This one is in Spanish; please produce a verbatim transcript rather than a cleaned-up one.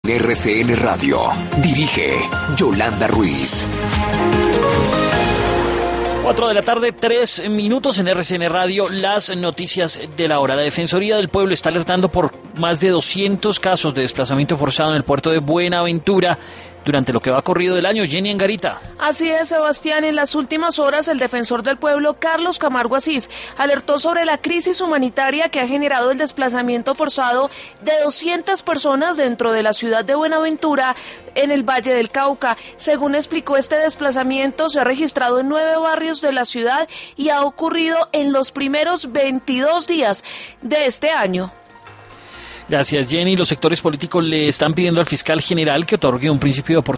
R C N Radio. Dirige Yolanda Ruiz. Cuatro de la tarde, tres minutos en R C N Radio, las noticias de la hora. La Defensoría del Pueblo está alertando por más de doscientos casos de desplazamiento forzado en el puerto de Buenaventura durante lo que va corrido del año. Jenny Angarita. Así es, Sebastián. En las últimas horas, el defensor del pueblo, Carlos Camargo Asís, alertó sobre la crisis humanitaria que ha generado el desplazamiento forzado de doscientas personas dentro de la ciudad de Buenaventura, en el Valle del Cauca. Según explicó, este desplazamiento se ha registrado en nueve barrios de la ciudad y ha ocurrido en los primeros veintidós días de este año. Gracias, Jenny. Los sectores políticos le están pidiendo al fiscal general que otorgue un principio de oportunidad